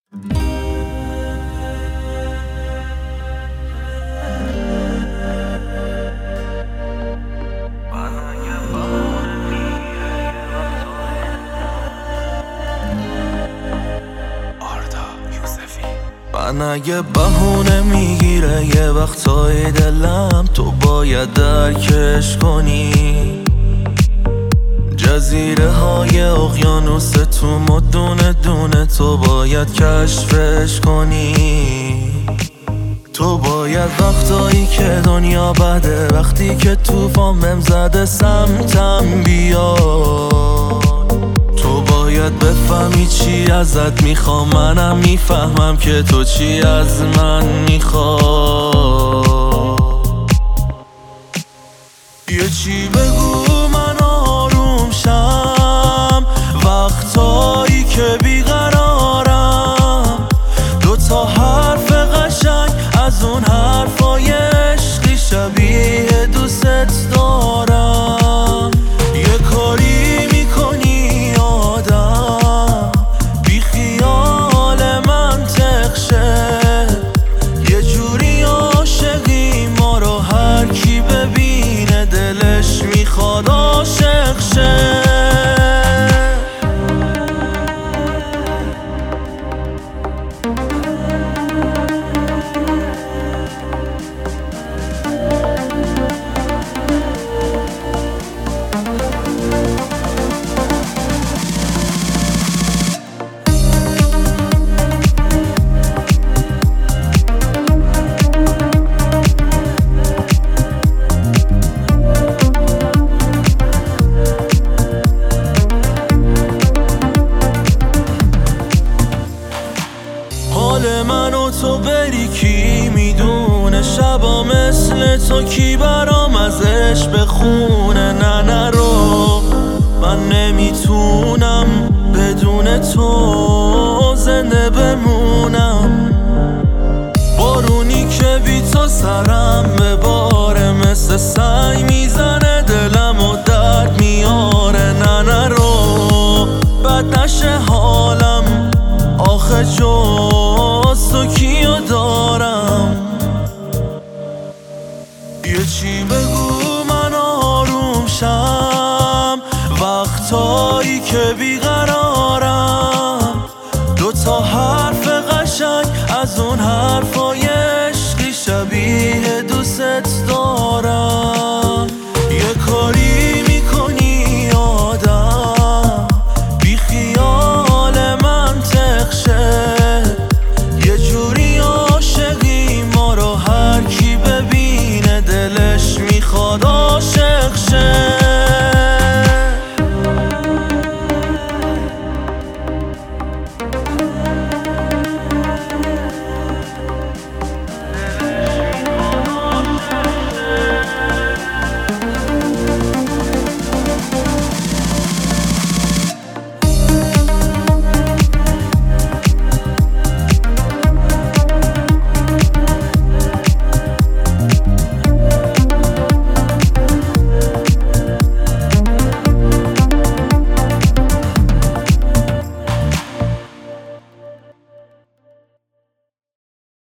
من اگه بهونه میگیره یه وقتای دلم، تو باید درکش کنی. جزیره های اقیانوس تو مدونه دونه تو باید کشفش کنی. تو باید وقتایی که دنیا بده، وقتی که توفان بهم زده سمتم بیاد. تو باید بفهمی چی ازت میخوام، منم میفهمم که تو چی از من میخوای. یه چی بگو من آروم شم، وقتایی که بیقرارم. دوتا حرف قشنگ از اون حرفای عشقی شبیه دوست دارم. یه کاری میکنی آدم بی خیال منطق شه، یه جوری عاشقی ما رو هر کی ببینه دلش میخواد عاشق شه. حال من و تو بری کی میدونه، شبا مثل تو کی برام ازش بخونه. نه نرو، من نمیتونم بدون تو زنده بمونم. بارونی که بی تو سرم بباره، مثل سنگ میزنه دلم و درد میاره. نه نرو، بد نشه حالم، آخه جز تو کیو دارم. یه چی بگو من آروم شم، وقتایی که بیقرارم. دوتا